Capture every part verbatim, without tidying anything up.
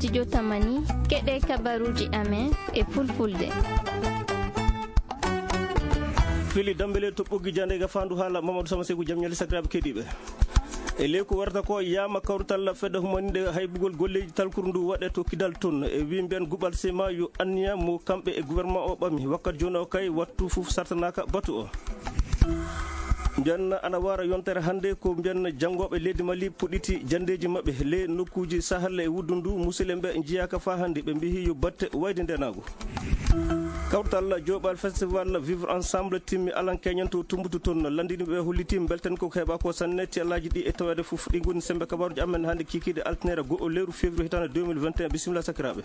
studio Tamani keɗe kabaruji amen e fulfulde. fili dambele to ɓoggi jande ga fandu haala Mamadou Sama Sekou jam ñali sakiraɓe keɗiɓe e ley ko warta ko yama kawrutal fedde humanide haybugol golleji talkuru ndu waɗe to kidal toon e wi mbiyen guɓal sema yo anniya mo kamɓe e gouvernement o ɓami wakkati joni o kay wattu fof sartanaka batu o mbiyen ana wara yontere hande ko mbiyen janggoɓe leydi Mali puɗɗiti jandeji mabɓe le nokkuji sahal e wuddu ndu musidɓe ɓe jiyaka fa hande ɓe mbihi yo batte wayde ndenago kawtal joɓal festival vivre ensemble timmi alan keñan to tumbutu toon landini ɓe hollitima belten koko heeɓa ko sanne tialaji ɗi e tawede foof ɗi goni sembe kabaruji amen hande kikide altinere go'o lewru février hitande deux mille vingt et un bisimilla sakiraɓe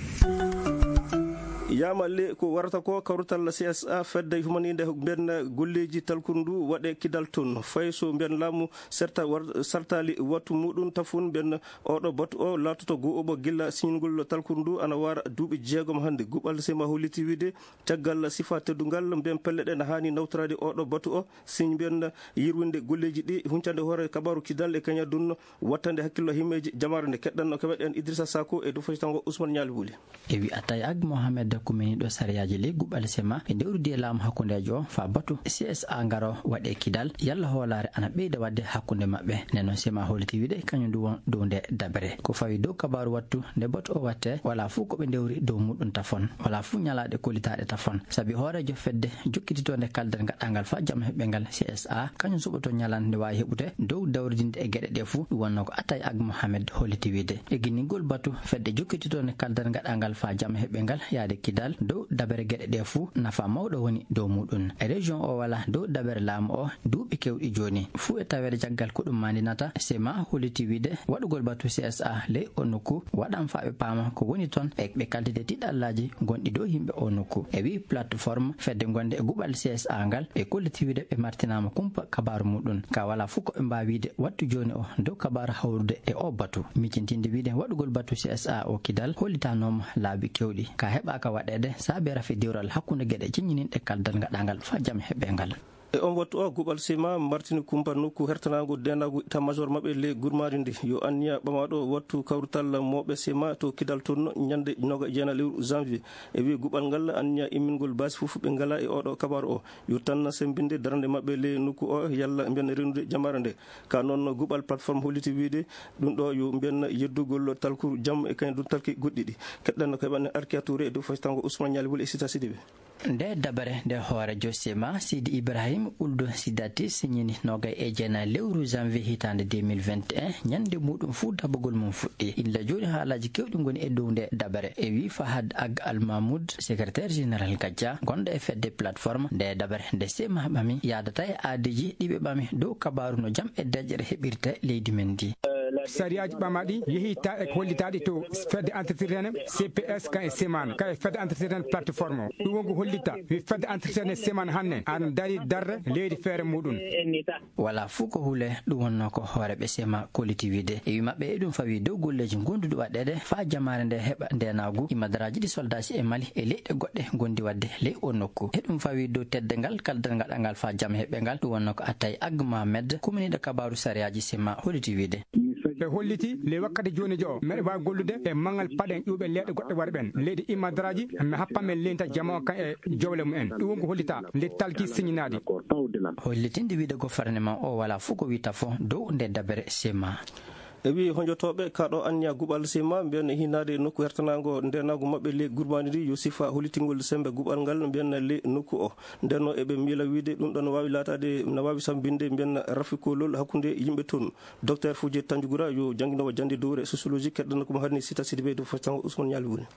yama le ko warata ko kawrutal C S A fedde humanide mbiyen golleji talkuru ndu waɗe kidal toon fay so mbiyen laamu serta sartali wattu muɗum tafun mbiyen oɗo batu o latoto go'oɓo gilla signugol talkuru ndu ana wara duuɓi jeegom hande guɓal sema holliti wiide caggal sifa teddugal mbiyen pelle ɗe ne hani nawtorade oɗo batu o signe mbiyen yirwinde golleji ɗi huncande hoore kabaru kidal e kaña dunno wattande hakkillo himmeji jamare nde keɗɗanno keɓeɗen Idrissa Sako e dow tango Ousmane Ñali Wuli e wi attay ag Mohamed kumeni ɗo sariyaji ley guɓal sema e ndewrudi e laamu hakkundejo fa batu C S A ngaro waɗe kidal yalla hoolare ana ɓeyda wadde hakkunde mabɓe nden noon sema holliti wiide kañum ndu won dow nde dabere ko fawi dow kabaru wattu nde batu o watte wala fuu koɓe ndewri dow muɗum tafon wala fuu ñalaɗe kollitaɗe tafon saabi hoorejo fedde jokkititode kaldal gaɗangal fa jaam heɓɓengal C S A kañum suɓoto ñalan nde wawi heɓude dow dawridinde e gueɗe ɗe fuu ɗum wonno ko attay ag Mohamed holliti wiide e guinnigol batu fedde jokkititode kaldal gaɗangal fa jaam heɓɓengal yaade kidal dow dabere gueɗe ɗe fuu nafa mawɗo woni dow muɗum e région o wala dow dabere laamu o duuɓi kewɗi joni fuu e tawede jaggal ko ɗum mandinata sema holliti wiide waɗugol batu C S A ley o nokku waɗan fa ɓe paama ko woni toon e ɓe kaldide tiɗallaji gonɗi dow yimɓe o nokku e wi plateforme fedde gonde e guɓal C S A ngal ɓe kolliti wiide ɓe martinama kumpa kabaru muɗum ka wala fuu ko ɓe mbawi wiide wattu joni o dow kabaru hawrude e o batu micintinde wiide waɗugol batu C S A o kidal hollitanoma laabi kewɗi ka heɓaka waɗede saabi rafi diwral hakkunde gueɗe ciññininɗe kaldal gaɗangal fa jaam heɓɓengal e on wattu o guɓal sema martini kumpa nokku hertanago denago état major mabɓe le gurmari ndi yo anniya ɓamaɗo wattu kawrutal mawɓe sema to kidal toon ñande noga e jeenayi lewru janvier e wi guɓal ngal anniya immingol basi foof ɓe ngala e oɗo kabaru o yo tan sembinde darande mabɓe le nokku o yalla mbiyen rendude jamare nde ka noon guɓal plateforme holliti wiide ɗum ɗo yo mbiyen yeddugol talku jaam e kañum ɗum talki goɗɗi ɗi keɗɗanno ko heɓanne Arkia Touré e dow faytango Ousmane Ñali Wuli e Sita Sidibé nde dabare nde hoorejo sema Sidi Ibrahima uldo sidati signini nogay e jeenayi lewru janvier hitande deux mille vingt et un ñande muɗum fuu dabugol mum fuɗɗi illa joni haalaji kewɗi goni e dow nde dabare e wi Fahad Ag Al Mahmoud secrétaire général Gadja gonɗo e fedde plateforme nde dabare nde sema ɓami yadata e aadeji ɗiɓe ɓami dow kabaru no jaam e dejƴere heɓirte leydi men ndi sariyaji ɓamaɗi yehita e hollitaɗi to fedde entretien C P S ka e semane ka e fedde entretien plateforme o ɗum wonko hollita wi fedde entretien semane hanne an dari darre leydi feere muɗum wala fuu ko huule ɗum wonno ko hooreɓe sema kolliti wiide e wi mabɓe e ɗum fawi dow golleji gonduɗi waɗede fa jamare nde heɓa ndenagu imadaraji ɗi soldage e Mali e leyɗe goɗɗe gondi wadde ley o nokku e ɗum fawi dow tedde ngal kaldal gaɗangal fa jaam heɓɓe ngal ɗum wonno ko attay Ag Mohamed kuminiɗo kabaru sariyaji sema holliti wiide ɓe holliti le wakkati joni jo meɗe wawi gollude e mangal paɗen ƴuuɓe leɗɗe goɗɗe waɗa ɓen leydi imadaraji mi happamen lenta jama kan e jowle mumen ɗum wonko hollita le talki signinaɗi hollitinde wiide gouvernement o wala fuu ko wita fo dow nde dabere sema e wi hojotoɓe kaɗo anniya guɓal sema mbiyen hinade nokku hertanago ndenago mabɓe le gurmani ndi yo sifa hollitingol sembe guɓal ngal mbiyen le nokku o ndenno eɓe miila wiide ɗum ɗon no wawi latade no wawi sambinde mbiyen rafikolol hakkude yimɓe toon docteur Fodje Tandigoura yo jangguinowo jande dowre sociologie keɗɗanno komo harni Sita Sidibé dow fatango Ousmane Ñali Wuli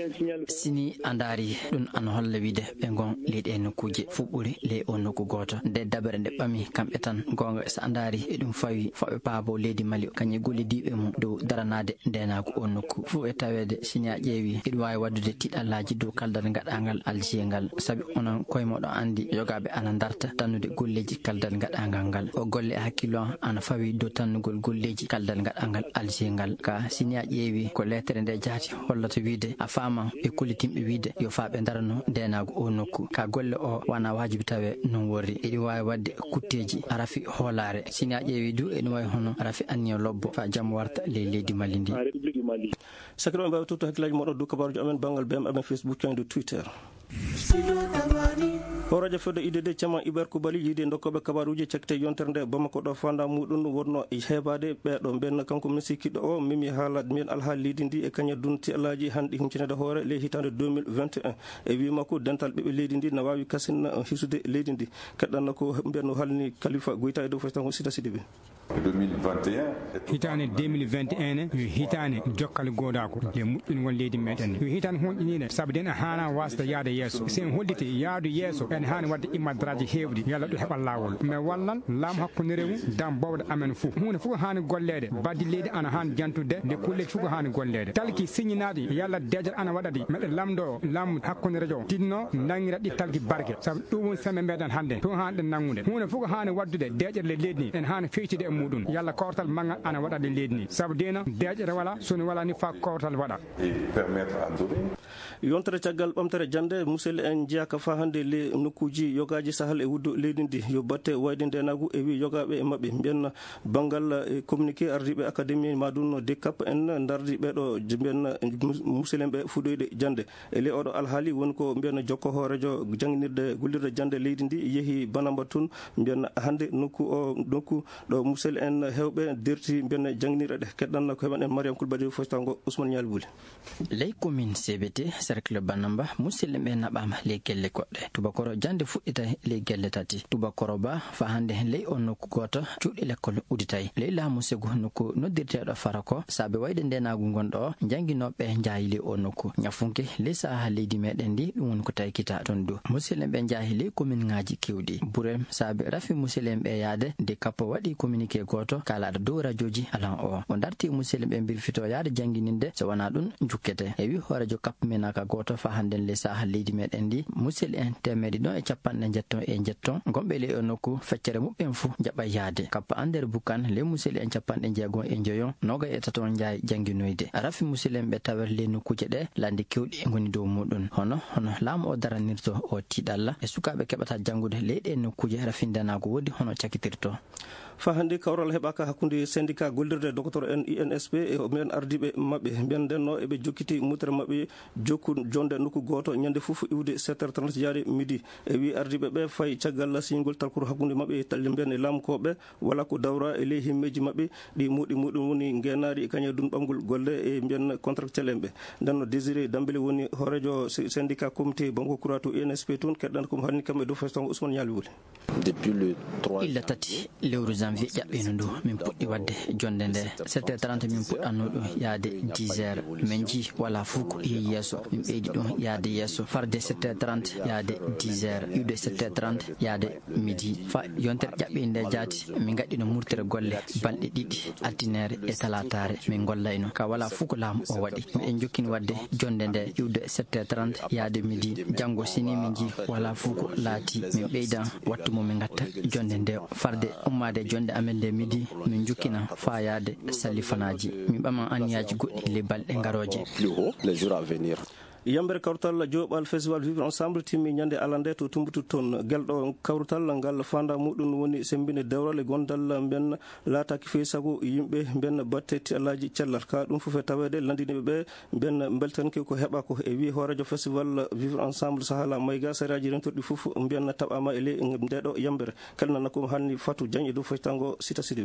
sini andari ɗum an holla wiide ɓe gon leyɗi e nokkuji fuɓɓuri ley o nokku goto nde dabere nde ɓami kamɓe tan gonga so andari e ɗum fawi foɓe paabo leydi Mali kañum gollidiɓe mum dow daranade ndenago o nokku fuu e tawede sini a ƴeewi iɗum wawi waddude tiɗallaji dow kaldal gaɗangal aljiye ngal saabi onon koyemoɗo andi yogaɓe ana darta tannude golleji kaldal gaɗangal ngal o golle e hakkilo ana fawi dow tannugol golleji kaldal gaɗangal aljiye ngal ka sini a ƴeewi ko lettere nde jaati hollata wiide a faama ɓe kollitimɓe wiide yo fa ɓe darano ndenago o nokku ka golle o wana wajibi tawe non worri eɗi wawi wadde kutteji rafi hoolare sini a ƴeewi du eɗum wawi hono rafi anniya lobbo fa jam warta le leydi Mali ndi sakiro mbaw tutto hakkilaaji moɗo du kabaruji amen bangal bem amen Facebook coyde Twitter o radio fedde I D D cama Iber Koubali yiide dokkoɓe kabaruji cakkite yontere nde Bamako ɗo fanda muɗum wonno heɓade ɓeɗo benn kanko min sikkiɗo o mimi haala min alhaali leydi ndi e kaña dunti alaji hanɗi humcinede hoore ley hitande deux mille vingt et un e wima ko dental ɓeɓe leydi ndi na wawi kasinna hisude leydi ndi keɗɗanno ko mbiyanno halni Khalifa Goyta e dow foti tan ko Sita Sidibé hitane deux mille vingt et un hitane jokkal godako e moƴƴingol leydi meɗen hitane honƴinide saabu den hana wasde yaade yesso sen holliti yaadu yesso en hani wadde immadraji hewɗi yalla ɗo heɓal lawol mais wallal laamu hakkude rewu dam bawɗe amen fof hunde fof hani gollede baddi leydi ana hani jantude nde kulleji fof hani gollede talki signinaɗi yalla dejat ana waɗaɗi meɗe lamdo lammu hakkude radio tinno nangira ɗi talki barke saabu ɗum woni sembe meɗen hande to hanɗe nangude hunde fof hani waddude deƴere leydi ni en hani feytide e muɗum yalla kortal manga ana waɗaɗe leydi ni saabu dena deƴere wala soni wala ni fa kortal waɗa yontere caggal ɓamtere jande musidɗo en jeyaka fa hande le nokkuji yogaji sahal e wuddu leydi ndi yo batte wayde ndenagu e wi yogaɓe e mabɓe mbiyanna banggal e communiqué ardiɓe académie madun décap en dardi ɓeɗo mbiyanna musidɗen ɓe fuɗoyde jande e le oɗo alhaali woni ko mbiyanna jokko hoorejo jangguirde gullirde jande leydi ndi yeehi banamba tun mbiyanna hande nokku o nokku ɗo musidɗo en hewɓe derti mbiyanna jangguirɗe keɗɗanno ko heɓan en Mariam Kulbadi fotango Ousmane Nial Bouli ley commune C B T cercle banamba musidɓe ɓe naɓama ley gelle goɗɗe tubakoro jande fuɗɗita ley gelle tati tubakoro ba fa hande ley on nokku goto cuuɗi l'école udditay ley laamu sego nokku noddirteɗo fara ko saabe wayde ndenagu gonɗo o jangguinoɓe jaayi ley o nokku ñafunke ley saha leydi meɗen ndi ɗum woni ko tawi kita toon du musidɓe ɓe jaahi ley commune ngaji kewɗi ɓuurem saabe rafi musidɓe ɓe yaade de kappo waɗi communiqué goto kalaɗo dow radioji alan o o darti musidɓe ɓe birfito yaade jangguininde so wona ɗum jukkete e wi hoorejo kappo menaka goto fa hande le saha leydi meɗen ndi musidɓe en temedde ɗon e capanɗe jetton e jetton gomɓe ley o nokku feccere muɓɓen fou jaɓa yaade kappa andere bukan ley musidɓe en capanɗe jeegom e joyon noga e taton jaay jangguinoyde rafi musidɓe en ɓe tawer ley nokkuje ɗe landi kewɗi e goni dow muɗum hono hono laamu o daranirto o tiiɗalla e sukaɓe keɓata janggude leyɗe nokkuje rafindenago woodi hono cakitirto fa hande kawral heɓaka hakkude syndicat gollirde docteur en I N S P e men ardiɓe mabɓe mbiyan ndenno eɓe jokkiti mutere mabɓe jokku jonde nokku goto ñande foof iwde sept heures trente jaari midi e wi ardiɓe ɓe fayi caggal signol talkuru hakkude mabɓe talle mbiyan e lamkoɓe wala ko dawra e ley himmeji mabɓe ɗi muɗi muɗum woni ngenaɗi kañe dun ɓamgol golle e mbiyan contractuel en ɓe ndenno Désiré Dambélé woni horejo syndicat comité banko kuratu I N S P toon keɗɗan komo hanni kamɓe dow feston Ousmane Nial Bouli illa tati lewru janvier ƴaɓɓino ndu min puɗɗi wadde jonde nde sept heures trente min puɗɗanno ɗum yaade dix heures min jii wala fuu ko yeehi yesso min ɓeydi ɗum yaade yesso farde sept heures trente yaade dix heures iwde sept heures trente yaade midi fa yontere ƴaɓɓi nde jaati min gaɗɗino murtere golle balɗe ɗiɗi altinere e talatare min gollayno ka wala fuu ko laamu o waɗi en jokkini wadde jonde nde iwde sept heures trente yaade midi janggo sini min jii wala fuu ko laati min ɓeydan wattu mo min gatta jonde nde farde ummade jonde amen nde midi min jukkina fa yaade salifanaji min ɓaman aniyaji goɗɗi le balɗe garoje yambere kawrutal joɓal festival vivre ensemble timmi ñande alande to tumbutu toon guelɗo kawrutal ngal fanda muɗum woni sembinde dewral e gondal mben laataki fewi saago yimɓe mben batte tialaji cellal ka ɗum foof e tawede landiniɓe ɓe mben beltanke ko heeɓa ko e wi hoorejo festival vivre ensemble sahala mayga sariyaji rentorɗi foof mbiyan taɓama e ley ndeɗo yambere kalnana ko hanni Fatou Diagne e dow faytango Sita Sidibé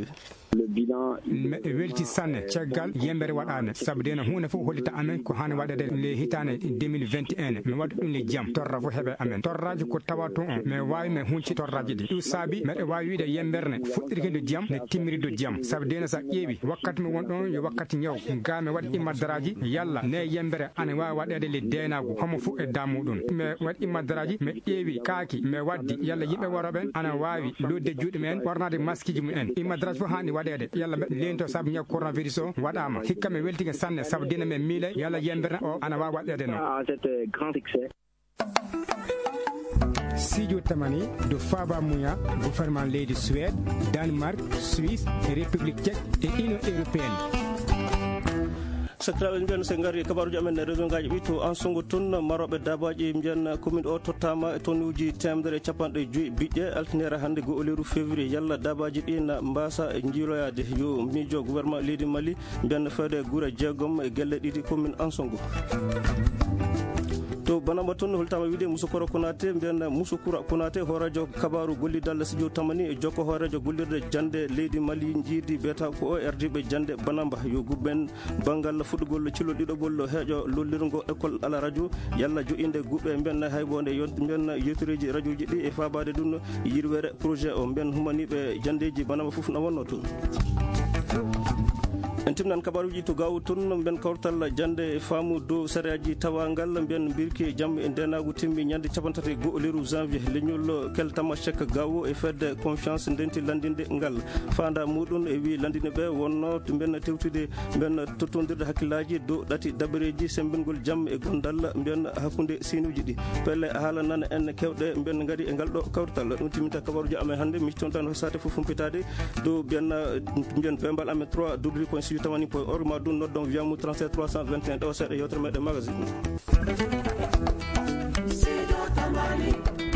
meɗe welti sanne caggal yembere waɗane saabu dena hunde fof hollita amen ko hani waɗede le hitane deux mille vingt et un mi waɗi ɗum le jaam torra fof heeɓe amen torraji ko tawa toon on mais wawi min hunci torraji ɗi ɗum saabi meɗe wawi wiide yemberne fuɗɗirkede jaam ne timmirido jaam saabu dena sa ƴeewi wakkati mi won ɗon yo wakkati ñaw ga mi waɗi immaddaraji yalla ne yembere ana wawi waɗede le denagu homo fof e damuɗum mi waɗi immaddaraji mi ƴeewi kaaki mi waddi yalla yimɓe woroɓen ana wawi lodde juuɗe men ɓornade masque ji mumen immaddaraji fof hani waɗede yalla mbeɗe lento saabu ñaw coronavirus o waɗama hikka mi weltike sanne saabu dina min miile yalla yembere o ana wawi waɗede noon Sidio Tamani de Faba Mouya gouvernement leydi Suède Danemark Suisse République tchèque et Union européenne sakiraɓe mbiyan so gari kabaruji amen région ngaji ɓi to Ansongo toon maroɓe dabaji mbiyan commune o tottama e tonnuji temedere capanɗe joyyi biƴƴe altinere hannde go oleru février yalla dabaji ɗi na mbasa jiiloyade yo miijo gouvernement leydi Mali mbiyan fewde guure jeegom e guelle ɗiɗi commune Ansongo. to banamba toon holtama wiide Moussoukoro Konaté mbiyan Moussoukura Konaté ho radio kabaru gollidal studio tamani e jokko ho radio gollirde jande leydi Mali jiidi beta ko o ardiɓe jande banamba yo gubben banggal fuɗɗugol cilol ɗiɗoɓol heeƴo lollirgo école ala radio yalla joƴinde guɓɓe mbiyan haybonde mbiyan yettoreji radio ji ɗi e fabade ɗum yirwere projet o mbiyan humaniɓe jandeji banamba foof no wonno toon. en timnan kabaruji to gawu toon mbiyan kawtal jande e faamu dow sariyaji tawangal mbiyan birki jamma e ndenagu timmi ñande capantati go leru janvier leñol keltama chek gawo e fedde confiance ndenti landinde ngal fanda muɗum e wi landine ɓe wonno to mbiyan tewtude mbiyan tottodirde hakkillaji dow ɗati dabareji sembingol jamma e gondal mbiyan hakkude sinuji ɗi pelle haala nan en kewɗe mbiyan gaari e ngal ɗo kawtal ɗum timminta kabaruji amen hannde micton tan sate fof humpitade dow mbiyan mbiyan bembal amen trois w point six tamani point org ma ɗum noddon wiyamu trente-sept trois cent vingt et un ɗo seeɗa yewtere meɗen magazine.